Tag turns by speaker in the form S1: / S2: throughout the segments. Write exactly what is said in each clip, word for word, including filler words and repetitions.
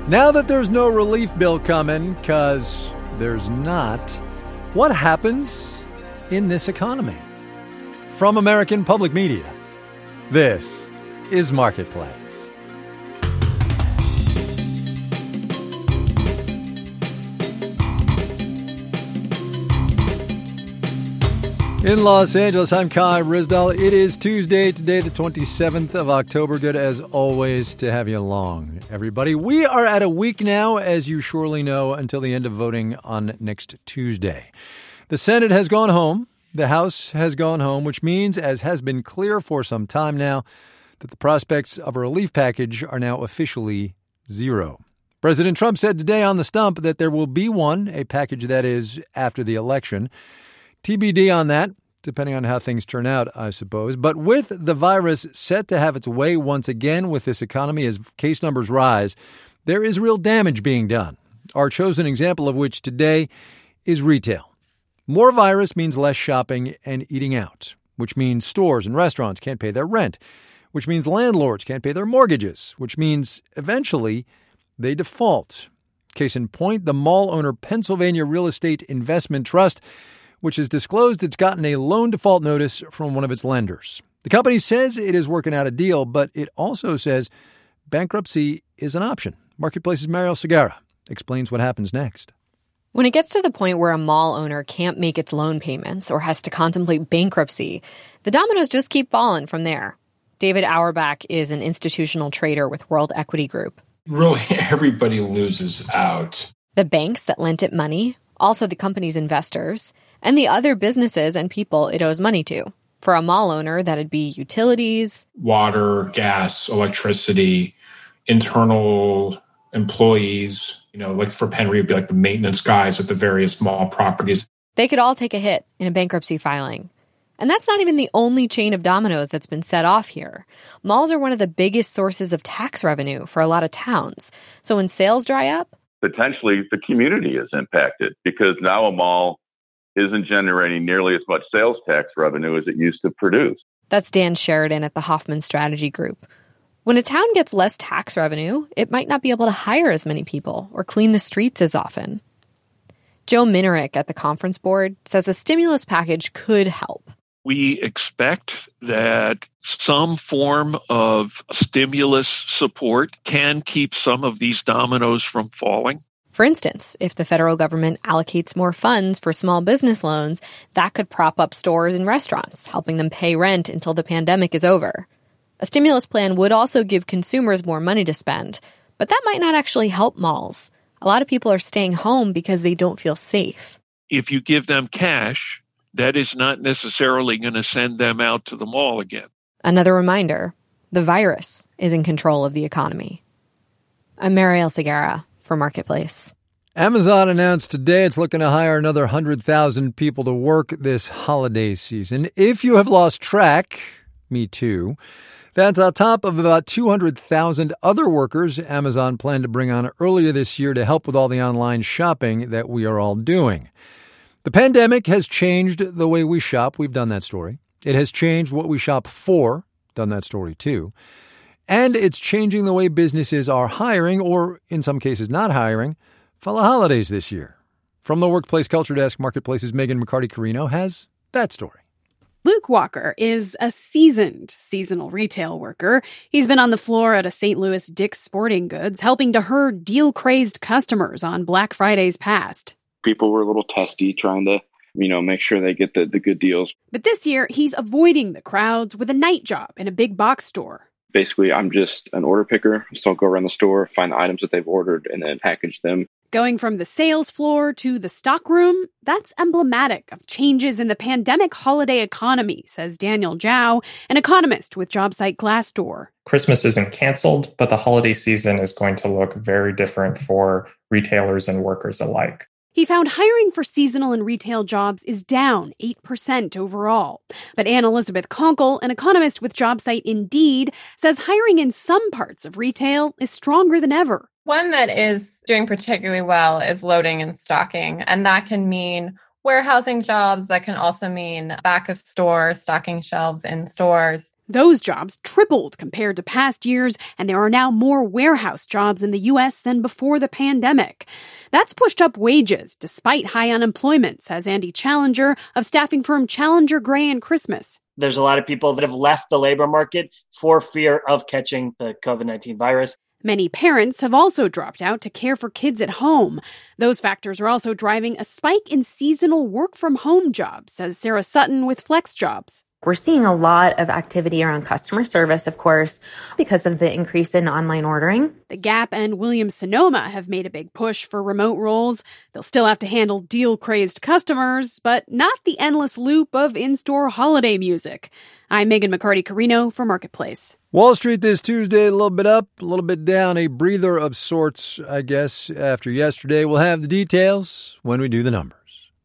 S1: Now that there's no relief bill coming, because there's not, what happens in this economy? From American Public Media, this is Marketplace. In Los Angeles, I'm Kai Ryssdal. It is Tuesday, today the twenty-seventh of October. Good as always to have you along, everybody. We are at a week now, as you surely know, until the end of voting on next Tuesday. The Senate has gone home. The House has gone home, which means, as has been clear for some time now, that the prospects of a relief package are now officially zero. President Trump said today on the stump that there will be one, a package that is after the election. T B D on that, depending on how things turn out, I suppose. But with the virus set to have its way once again with this economy as case numbers rise, there is real damage being done. Our chosen example of which today is retail. More virus means less shopping and eating out, which means stores and restaurants can't pay their rent, which means landlords can't pay their mortgages, which means eventually they default. Case in point, the mall owner Pennsylvania Real Estate Investment Trust, which has disclosed it's gotten a loan default notice from one of its lenders. The company says it is working out a deal, but it also says bankruptcy is an option. Marketplace's Mariel Segarra explains what happens next.
S2: When it gets to the point where a mall owner can't make its loan payments or has to contemplate bankruptcy, the dominoes just keep falling from there. David Auerbach is an institutional trader with World Equity Group.
S3: Really, everybody loses out.
S2: The banks that lent it money, also the company's investors, and the other businesses and people it owes money to. For a mall owner, that'd be utilities,
S3: water, gas, electricity, internal employees. You know, like for Penry, it'd be like the maintenance guys at the various mall properties.
S2: They could all take a hit in a bankruptcy filing. And that's not even the only chain of dominoes that's been set off here. Malls are one of the biggest sources of tax revenue for a lot of towns. So when sales dry up,
S4: potentially the community is impacted because now a mall isn't generating nearly as much sales tax revenue as it used to produce.
S2: That's Dan Sheridan at the Hoffman Strategy Group. When a town gets less tax revenue, it might not be able to hire as many people or clean the streets as often. Joe Minerick at the Conference Board says a stimulus package could help.
S5: We expect that some form of stimulus support can keep some of these dominoes from falling.
S2: For instance, if the federal government allocates more funds for small business loans, that could prop up stores and restaurants, helping them pay rent until the pandemic is over. A stimulus plan would also give consumers more money to spend, but that might not actually help malls. A lot of people are staying home because they don't feel safe.
S5: If you give them cash, that is not necessarily going to send them out to the mall again.
S2: Another reminder, the virus is in control of the economy. I'm Mariel Segarra for Marketplace.
S1: Amazon announced today it's looking to hire another one hundred thousand people to work this holiday season. If you have lost track, me too, that's on top of about two hundred thousand other workers Amazon planned to bring on earlier this year to help with all the online shopping that we are all doing. The pandemic has changed the way we shop. We've done that story. It has changed what we shop for. Done that story too. And it's changing the way businesses are hiring, or in some cases not hiring, for the holidays this year. From the Workplace Culture Desk, Marketplace's Megan McCarty-Carino has that story.
S6: Luke Walker is a seasoned seasonal retail worker. He's been on the floor at a Saint Louis Dick's Sporting Goods, helping to herd deal-crazed customers on Black Fridays past.
S7: People were a little testy, trying to, you know, make sure they get the, the good deals.
S6: But this year, he's avoiding the crowds with a night job in a big box store.
S7: Basically, I'm just an order picker, so I'll go around the store, find the items that they've ordered, and then package them.
S6: Going from the sales floor to the stockroom, that's emblematic of changes in the pandemic holiday economy, says Daniel Zhao, an economist with job site Glassdoor.
S8: Christmas isn't canceled, but the holiday season is going to look very different for retailers and workers alike.
S6: He found hiring for seasonal and retail jobs is down eight percent overall. But Anne Elizabeth Conkle, an economist with job site Indeed, says hiring in some parts of retail is stronger than ever.
S9: One that is doing particularly well is loading and stocking, and that can mean warehousing jobs. That can also mean back of store, stocking shelves in stores.
S6: Those jobs tripled compared to past years, and there are now more warehouse jobs in the U S than before the pandemic. That's pushed up wages despite high unemployment, says Andy Challenger of staffing firm Challenger Gray and Christmas.
S10: There's a lot of people that have left the labor market for fear of catching the covid nineteen virus.
S6: Many parents have also dropped out to care for kids at home. Those factors are also driving a spike in seasonal work-from-home jobs, says Sarah Sutton with FlexJobs.
S11: We're seeing a lot of activity around customer service, of course, because of the increase in online ordering.
S6: The Gap and Williams-Sonoma have made a big push for remote roles. They'll still have to handle deal-crazed customers, but not the endless loop of in-store holiday music. I'm Megan McCarty-Carino for Marketplace.
S1: Wall Street this Tuesday, a little bit up, a little bit down, a breather of sorts, I guess, after yesterday. We'll have the details when we do the numbers.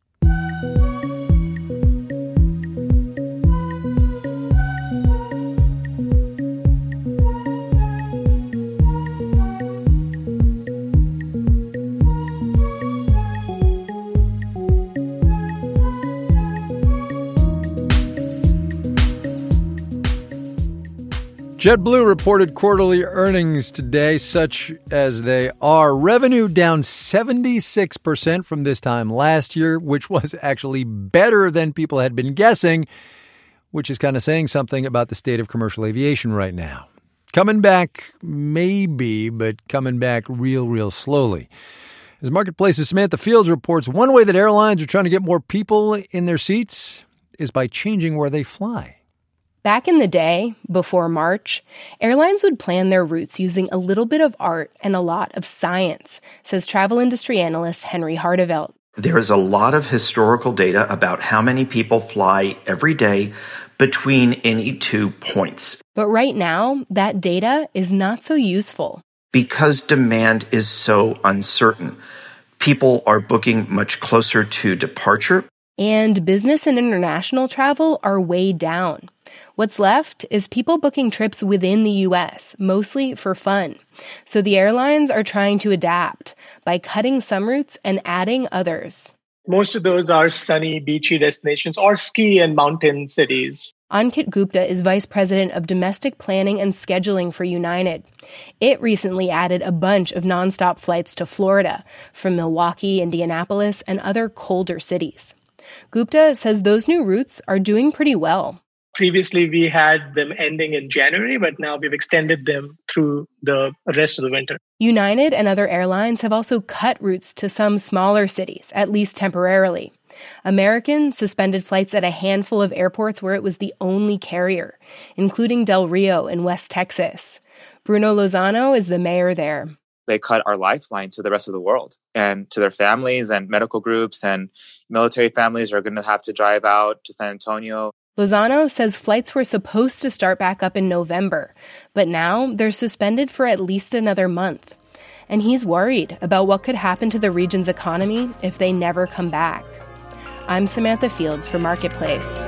S1: JetBlue reported quarterly earnings today, such as they are. Revenue down seventy-six percent from this time last year, which was actually better than people had been guessing, which is kind of saying something about the state of commercial aviation right now. Coming back, maybe, but coming back real, real slowly. As Marketplace's Samantha Fields reports, one way that airlines are trying to get more people in their seats is by changing where they fly.
S12: Back in the day, before March, airlines would plan their routes using a little bit of art and a lot of science, says travel industry analyst Henry Hardevelt.
S13: There is a lot of historical data about how many people fly every day between any two points.
S12: But right now, that data is not so useful.
S13: Because demand is so uncertain, people are booking much closer to departure.
S12: And business and international travel are way down. What's left is people booking trips within the U S, mostly for fun. So the airlines are trying to adapt by cutting some routes and adding others.
S14: Most of those are sunny, beachy destinations or ski and mountain cities.
S12: Ankit Gupta is vice president of domestic planning and scheduling for United. It recently added a bunch of nonstop flights to Florida from Milwaukee, Indianapolis, and other colder cities. Gupta says those new routes are doing pretty well.
S14: Previously, we had them ending in January, but now we've extended them through the rest of the winter.
S12: United and other airlines have also cut routes to some smaller cities, at least temporarily. American suspended flights at a handful of airports where it was the only carrier, including Del Rio in West Texas. Bruno Lozano is the mayor there.
S15: They cut our lifeline to the rest of the world and to their families, and medical groups and military families are going to have to drive out to San Antonio.
S12: Lozano says flights were supposed to start back up in November, but now they're suspended for at least another month. And he's worried about what could happen to the region's economy if they never come back. I'm Samantha Fields for Marketplace.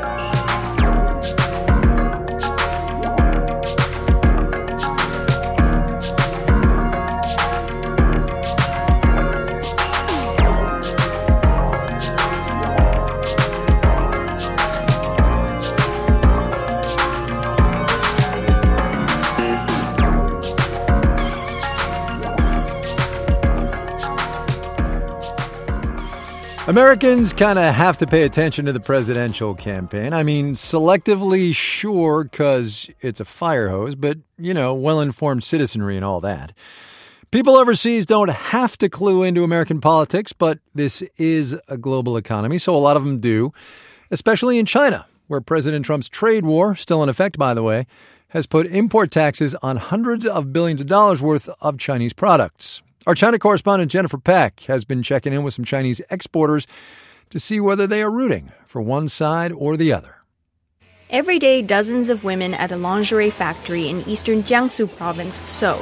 S1: Americans kind of have to pay attention to the presidential campaign. I mean, selectively, sure, because it's a fire hose, but, you know, well-informed citizenry and all that. People overseas don't have to clue into American politics, but this is a global economy, so a lot of them do, especially in China, where President Trump's trade war, still in effect, by the way, has put import taxes on hundreds of billions of dollars worth of Chinese products. Our China correspondent Jennifer Peck has been checking in with some Chinese exporters to see whether they are rooting for one side or the other.
S16: Every day, dozens of women at a lingerie factory in eastern Jiangsu province sew.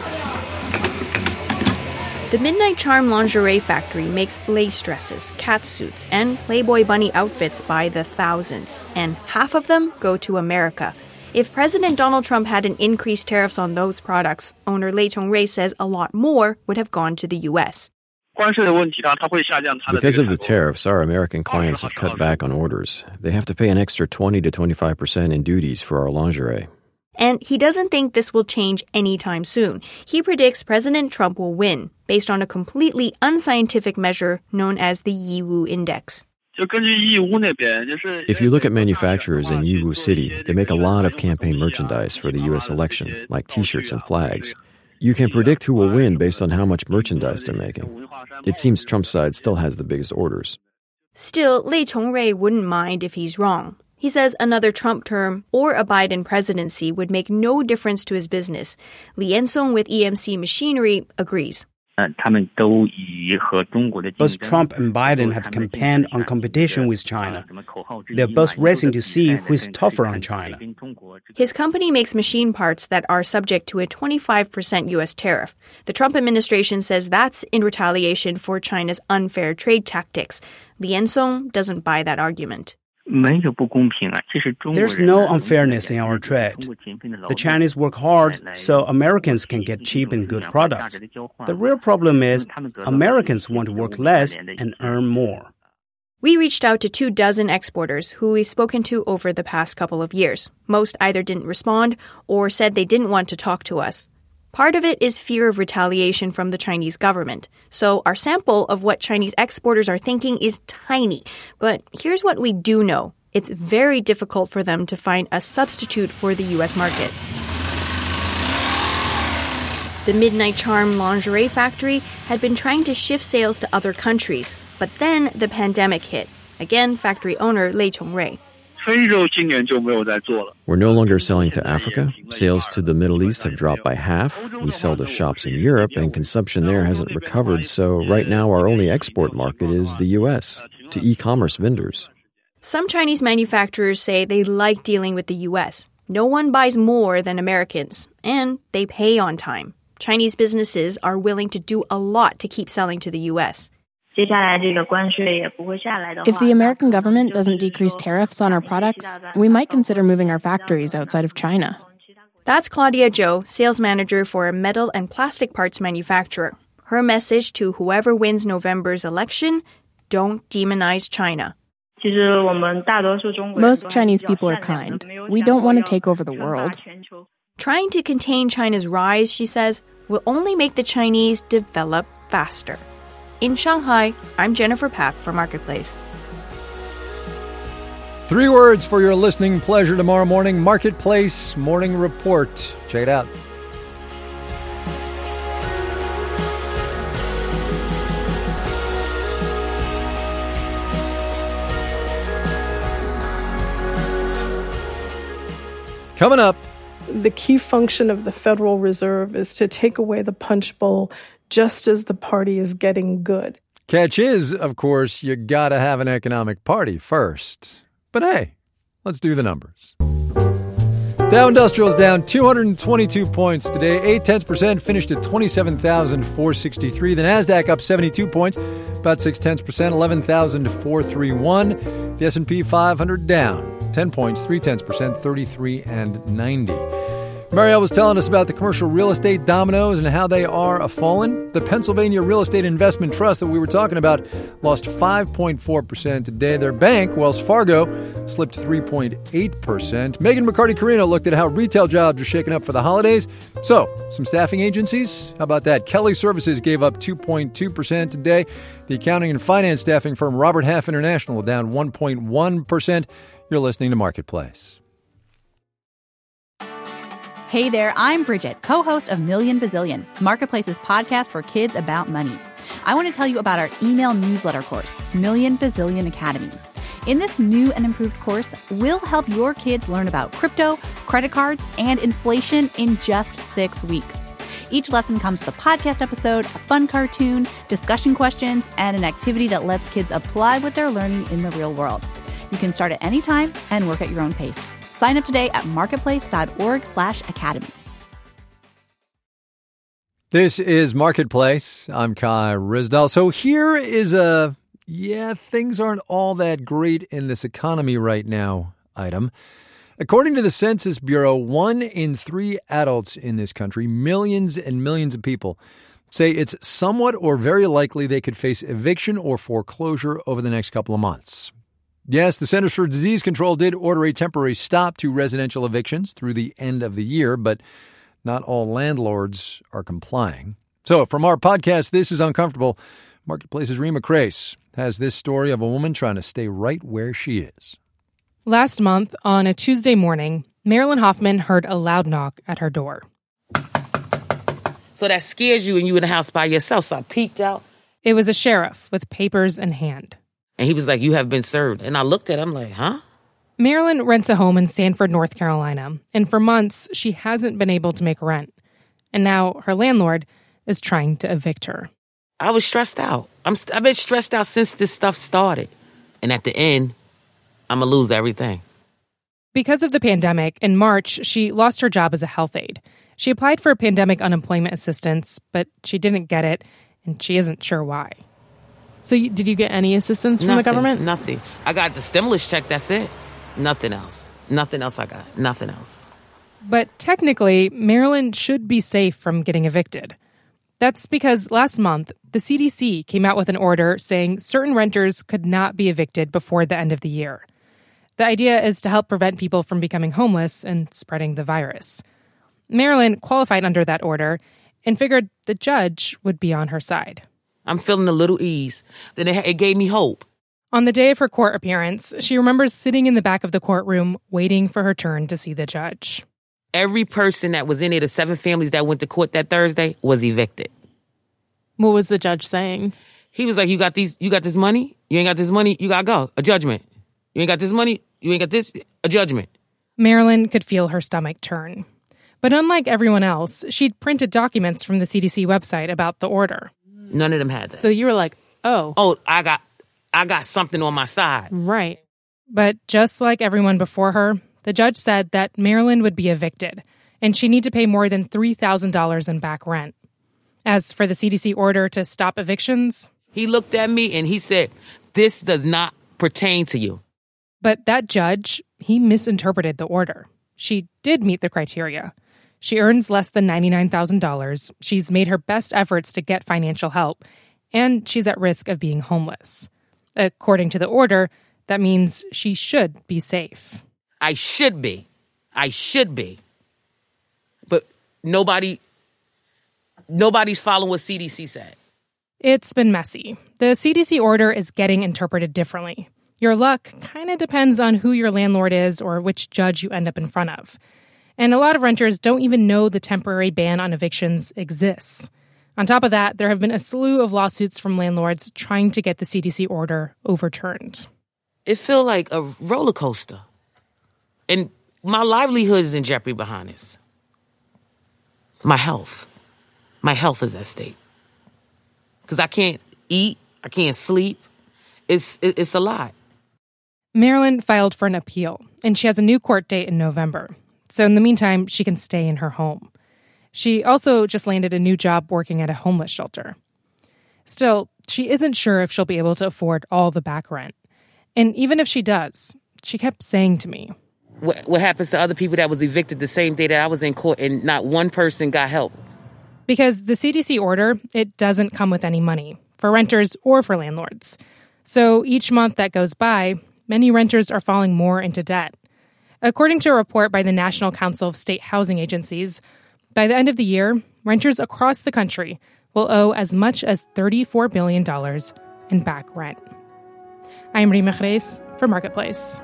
S16: The Midnight Charm lingerie factory makes lace dresses, cat suits, and Playboy bunny outfits by the thousands, and half of them go to America. If President Donald Trump hadn't increased tariffs on those products, owner Lei Chongrui says a lot more would have gone to the U S.
S17: Because of the tariffs, our American clients have cut back on orders. They have to pay an extra twenty to twenty-five percent in duties for our lingerie.
S16: And he doesn't think this will change anytime soon. He predicts President Trump will win, based on a completely unscientific measure known as the Yiwu Index.
S17: If you look at manufacturers in Yiwu City, they make a lot of campaign merchandise for the U S election, like T-shirts and flags. You can predict who will win based on how much merchandise they're making. It seems Trump's side still has the biggest orders.
S16: Still, Lei Chongrui wouldn't mind if he's wrong. He says another Trump term or a Biden presidency would make no difference to his business. Li Yansong with E M C Machinery agrees.
S18: Both Trump and Biden have campaigned on competition with China. They're both racing to see who is tougher on China.
S16: His company makes machine parts that are subject to a twenty-five percent U S tariff. The Trump administration says that's in retaliation for China's unfair trade tactics. Li Yansong doesn't buy that argument.
S18: There's no unfairness in our trade. The Chinese work hard so Americans can get cheap and good products. The real problem is Americans want to work less and earn more.
S16: We reached out to two dozen exporters who we've spoken to over the past couple of years. Most either didn't respond or said they didn't want to talk to us. Part of it is fear of retaliation from the Chinese government. So our sample of what Chinese exporters are thinking is tiny. But here's what we do know. It's very difficult for them to find a substitute for the U S market. The Midnight Charm lingerie factory had been trying to shift sales to other countries. But then the pandemic hit. Again, factory owner Lei Chongrui.
S17: We're no longer selling to Africa. Sales to the Middle East have dropped by half. We sell to shops in Europe, and consumption there hasn't recovered. So right now our only export market is the U S, to e-commerce vendors.
S16: Some Chinese manufacturers say they like dealing with the U S. No one buys more than Americans, and they pay on time. Chinese businesses are willing to do a lot to keep selling to the U S.
S12: If the American government doesn't decrease tariffs on our products, we might consider moving our factories outside of China.
S16: That's Claudia Zhou, sales manager for a metal and plastic parts manufacturer. Her message to whoever wins November's election, don't demonize China.
S12: Most Chinese people are kind. We don't want to take over the world.
S16: Trying to contain China's rise, she says, will only make the Chinese develop faster. In Shanghai, I'm Jennifer Pak for Marketplace.
S1: Three words for your listening pleasure tomorrow morning. Marketplace Morning Report. Check it out. Coming up.
S19: The key function of the Federal Reserve is to take away the punch bowl just as the party is getting good.
S1: Catch is, of course, you gotta have an economic party first. But hey, let's do the numbers. Dow Industrial's down two hundred twenty-two points today, eight tenths percent, finished at twenty-seven thousand four hundred sixty-three. The Nasdaq up seventy-two points, about six tenths percent, eleven thousand four hundred thirty-one. The S and P five hundred down ten points, three tenths percent, thirty-three and ninety. Marielle was telling us about the commercial real estate dominoes and how they are a-fallen. The Pennsylvania Real Estate Investment Trust that we were talking about lost five point four percent today. Their bank, Wells Fargo, slipped three point eight percent. Megan McCarty-Carino looked at how retail jobs are shaking up for the holidays. So, some staffing agencies, how about that? Kelly Services gave up two point two percent today. The accounting and finance staffing firm Robert Half International down one point one percent. You're listening to Marketplace.
S20: Hey there, I'm Bridget, co-host of Million Bazillion, Marketplace's podcast for kids about money. I want to tell you about our email newsletter course, Million Bazillion Academy. In this new and improved course, we'll help your kids learn about crypto, credit cards, and inflation in just six weeks. Each lesson comes with a podcast episode, a fun cartoon, discussion questions, and an activity that lets kids apply what they're learning in the real world. You can start at any time and work at your own pace. Sign up today at marketplace.org slash academy.
S1: This is Marketplace. I'm Kai Ryssdal. So here is a, yeah, things aren't all that great in this economy right now item. According to the Census Bureau, one in three adults in this country, millions and millions of people, say it's somewhat or very likely they could face eviction or foreclosure over the next couple of months. Yes, the Centers for Disease Control did order a temporary stop to residential evictions through the end of the year, but not all landlords are complying. So from our podcast, This is Uncomfortable, Marketplace's Rima Crace has this story of a woman trying to stay right where she is.
S12: Last month, on a Tuesday morning, Marilyn Hoffman heard a loud knock at her door.
S21: So that scares you and you in the house by yourself, so I peeked out.
S12: It was a sheriff with papers in hand.
S21: And he was like, "You have been served." And I looked at him like, huh?
S12: Marilyn rents a home in Sanford, North Carolina, and for months, she hasn't been able to make rent. And now her landlord is trying to evict her.
S21: I was stressed out. I'm, I've been stressed out since this stuff started. And at the end, I'm going to lose everything.
S12: Because of the pandemic, in March, she lost her job as a health aide. She applied for pandemic unemployment assistance, but she didn't get it, and she isn't sure why. So you, did you get any assistance from
S21: Nothing,
S12: the government?
S21: Nothing. I got the stimulus check, that's it. Nothing else. Nothing else I got. Nothing else.
S12: But technically, Marilyn should be safe from getting evicted. That's because last month, the C D C came out with an order saying certain renters could not be evicted before the end of the year. The idea is to help prevent people from becoming homeless and spreading the virus. Marilyn qualified under that order and figured the judge would be on her side.
S21: I'm feeling a little ease. Then it, it gave me hope.
S12: On the day of her court appearance, she remembers sitting in the back of the courtroom waiting for her turn to see the judge.
S21: Every person that was in there, the seven families that went to court that Thursday, was evicted.
S12: What was the judge saying?
S21: He was like, you got these, you got this money? You ain't got this money? You gotta go. A judgment. You ain't got this money? You ain't got this? A judgment.
S12: Marilyn could feel her stomach turn. But unlike everyone else, she'd printed documents from the C D C website about the order.
S21: None of them had that.
S12: So you were like, oh.
S21: Oh, I got I got something on my side.
S12: Right. But just like everyone before her, the judge said that Marilyn would be evicted, and she'd need to pay more than three thousand dollars in back rent. As for the C D C order to stop evictions...
S21: He looked at me and he said, "This does not pertain to you."
S12: But that judge, he misinterpreted the order. She did meet the criteria. She earns less than ninety-nine thousand dollars. She's made her best efforts to get financial help, and she's at risk of being homeless. According to the order, that means she should be safe.
S21: I should be. I should be. But nobody, nobody's following what C D C said.
S12: It's been messy. The C D C order is getting interpreted differently. Your luck kind of depends on who your landlord is or which judge you end up in front of. And a lot of renters don't even know the temporary ban on evictions exists. On top of that, there have been a slew of lawsuits from landlords trying to get the C D C order overturned.
S21: It feels like a roller coaster. And my livelihood is in jeopardy behind this. My health. My health is at stake. Because I can't eat. I can't sleep. It's, it's a lot.
S12: Marilyn filed for an appeal, and she has a new court date in November. So in the meantime, she can stay in her home. She also just landed a new job working at a homeless shelter. Still, she isn't sure if she'll be able to afford all the back rent. And even if she does, she kept saying to me,
S21: What, what happens to other people that was evicted the same day that I was in court and not one person got help?
S12: Because the C D C order, it doesn't come with any money, for renters or for landlords. So each month that goes by, many renters are falling more into debt. According to a report by the National Council of State Housing Agencies, by the end of the year, renters across the country will owe as much as thirty-four billion dollars in back rent. I'm Rima Crace for Marketplace.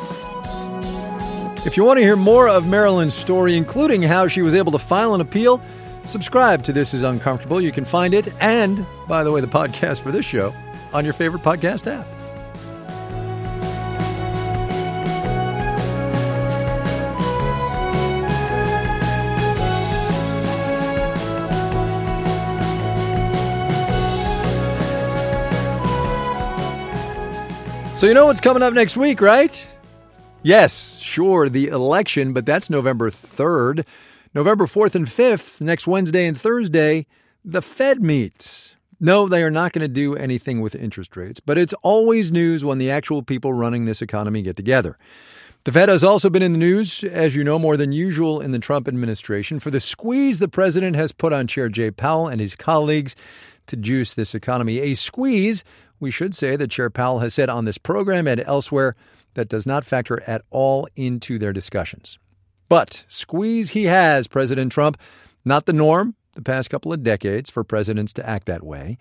S1: If you want to hear more of Marilyn's story, including how she was able to file an appeal, subscribe to This is Uncomfortable. You can find it, and, by the way, the podcast for this show, on your favorite podcast app. So you know what's coming up next week, right? Yes, sure, the election, but that's November third. November fourth and fifth, next Wednesday and Thursday, the Fed meets. No, they are not going to do anything with interest rates, but it's always news when the actual people running this economy get together. The Fed has also been in the news, as you know, more than usual in the Trump administration, for the squeeze the president has put on Chair Jay Powell and his colleagues to juice this economy. A squeeze we should say that Chair Powell has said on this program and elsewhere that does not factor at all into their discussions. But squeeze he has, President Trump. Not the norm the past couple of decades for presidents to act that way.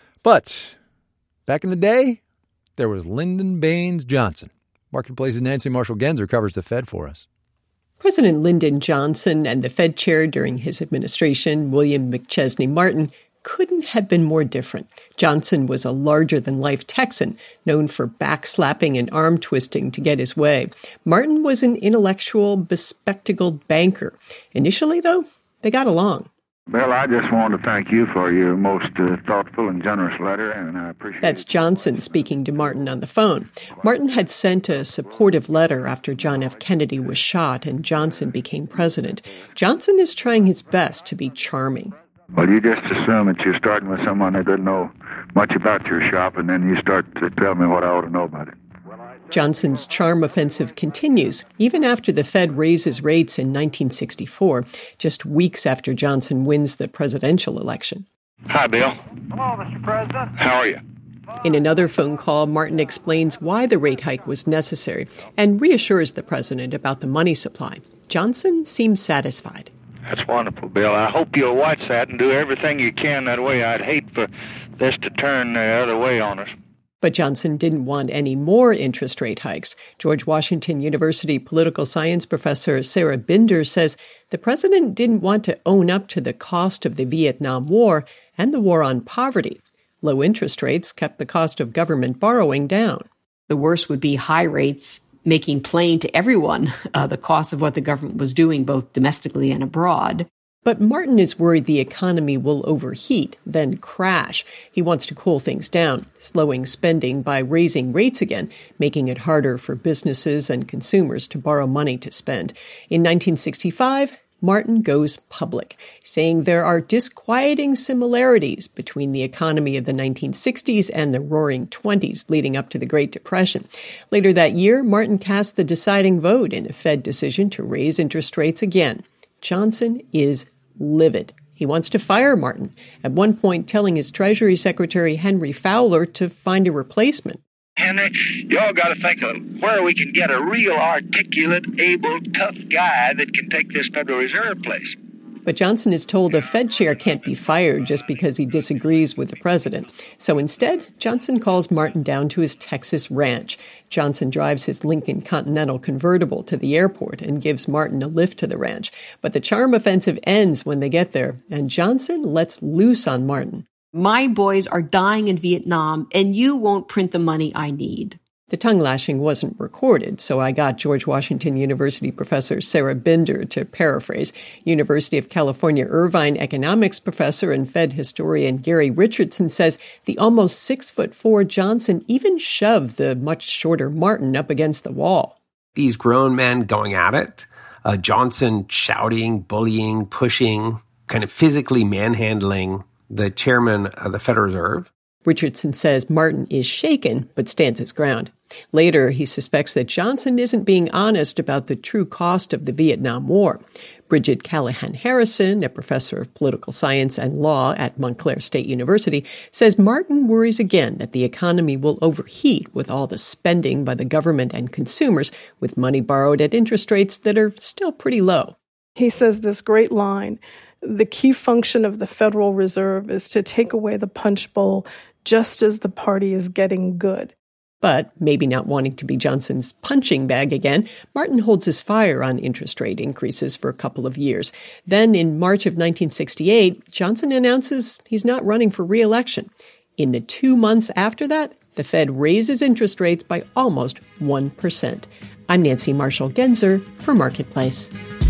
S1: But back in the day, there was Lyndon Baines Johnson. Marketplace's Nancy Marshall-Genzer covers the Fed for us.
S3: President Lyndon Johnson and the Fed chair during his administration, William McChesney Martin, couldn't have been more different. Johnson was a larger-than-life Texan, known for backslapping and arm-twisting to get his way. Martin was an intellectual, bespectacled banker. Initially, though, they got along.
S22: Bill, I just want to thank you for your most uh, thoughtful and generous letter, and I appreciate
S3: That's
S22: it.
S3: Johnson speaking to Martin on the phone. Martin had sent a supportive letter after John F. Kennedy was shot and Johnson became president. Johnson is trying his best to be charming.
S22: Well, you just assume that you're starting with someone that doesn't know much about your shop, and then you start to tell me what I ought to know about it.
S3: Johnson's charm offensive continues, even after the Fed raises rates in nineteen sixty-four, just weeks after Johnson wins the presidential election.
S22: Hi, Bill.
S23: Hello, Mister President.
S22: How are you?
S3: In another phone call, Martin explains why the rate hike was necessary and reassures the president about the money supply. Johnson seems satisfied.
S22: That's wonderful, Bill. I hope you'll watch that and do everything you can that way. I'd hate for this to turn the other way on us.
S3: But Johnson didn't want any more interest rate hikes. George Washington University political science professor Sarah Binder says the president didn't want to own up to the cost of the Vietnam War and the war on poverty. Low interest rates kept the cost of government borrowing down.
S24: The worst would be high rates, making plain to everyone uh, the cost of what the government was doing, both domestically and abroad.
S3: But Martin is worried the economy will overheat, then crash. He wants to cool things down, slowing spending by raising rates again, making it harder for businesses and consumers to borrow money to spend. In nineteen sixty-five, Martin goes public, saying there are disquieting similarities between the economy of the nineteen sixties and the roaring twenties leading up to the Great Depression. Later that year, Martin cast the deciding vote in a Fed decision to raise interest rates again. Johnson is livid. He wants to fire Martin, at one point telling his Treasury Secretary Henry Fowler to find a replacement.
S22: Henry, y'all got to think of where we can get a real articulate, able, tough guy that can take this Federal Reserve place.
S3: But Johnson is told a Fed chair can't be fired just because he disagrees with the president. So instead, Johnson calls Martin down to his Texas ranch. Johnson drives his Lincoln Continental convertible to the airport and gives Martin a lift to the ranch. But the charm offensive ends when they get there, and Johnson lets loose on Martin.
S24: My boys are dying in Vietnam, and you won't print the money I need.
S3: The tongue lashing wasn't recorded, so I got George Washington University professor Sarah Binder to paraphrase. University of California Irvine economics professor and Fed historian Gary Richardson says the almost six foot four Johnson even shoved the much shorter Martin up against the wall.
S25: These grown men going at it, uh, Johnson shouting, bullying, pushing, kind of physically manhandling the chairman of the Federal Reserve.
S3: Richardson says Martin is shaken, but stands his ground. Later, he suspects that Johnson isn't being honest about the true cost of the Vietnam War. Bridget Callahan Harrison, a professor of political science and law at Montclair State University, says Martin worries again that the economy will overheat with all the spending by the government and consumers, with money borrowed at interest rates that are still pretty low.
S19: He says this great line, the key function of the Federal Reserve is to take away the punch bowl just as the party is getting good.
S3: But maybe not wanting to be Johnson's punching bag again, Martin holds his fire on interest rate increases for a couple of years. Then in March of nineteen sixty-eight, Johnson announces he's not running for re-election. In the two months after that, the Fed raises interest rates by almost one percent. I'm Nancy Marshall-Genzer for Marketplace.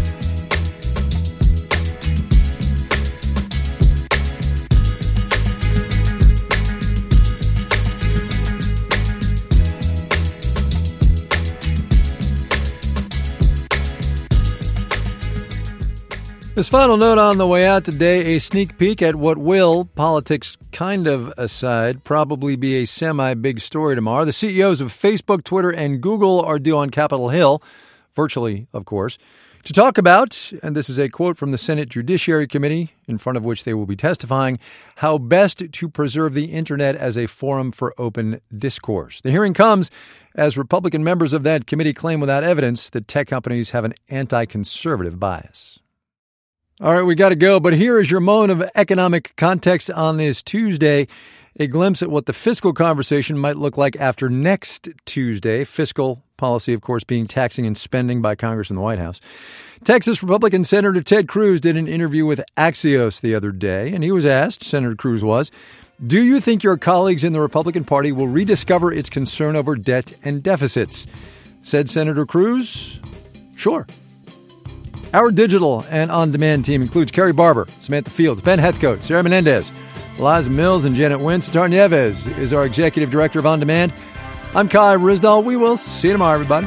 S1: This final note on the way out today, a sneak peek at what will, politics kind of aside, probably be a semi-big story tomorrow. The C E Os of Facebook, Twitter, and Google are due on Capitol Hill, virtually, of course. to talk about, and this is a quote from the Senate Judiciary Committee, in front of which they will be testifying, how best to preserve the Internet as a forum for open discourse. The hearing comes as Republican members of that committee claim without evidence that tech companies have an anti-conservative bias. All right, we got to go, but here is your moment of economic context on this Tuesday. A glimpse at what the fiscal conversation might look like after next Tuesday. Fiscal policy, of course, being taxing and spending by Congress and the White House. Texas Republican Senator Ted Cruz did an interview with Axios the other day, and he was asked, Senator Cruz was, do you think your colleagues in the Republican Party will rediscover its concern over debt and deficits? Said Senator Cruz, sure. Our digital and on-demand team includes Carrie Barber, Samantha Fields, Ben Heathcote, Sarah Menendez, Eliza Mills, and Janet Wentz. Dar Nieves is our executive director of On Demand. I'm Kai Ryssdal. We will see you tomorrow, everybody.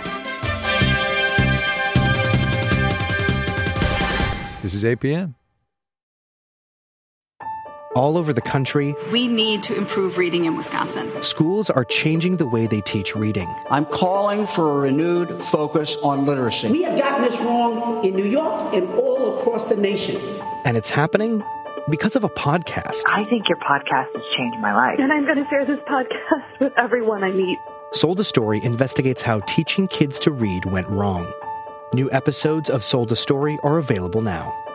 S1: This is eight p.m.
S2: All over the country,
S4: we need to improve reading in Wisconsin.
S2: Schools are changing the way they teach reading.
S5: I'm calling for a renewed focus on literacy.
S7: We have gotten this wrong in New York and all across the nation.
S2: And it's happening because of a podcast.
S23: I think your podcast has changed my life.
S26: And I'm going to share this podcast with everyone I meet.
S2: Sold a Story investigates how teaching kids to read went wrong. New episodes of Sold a Story are available now.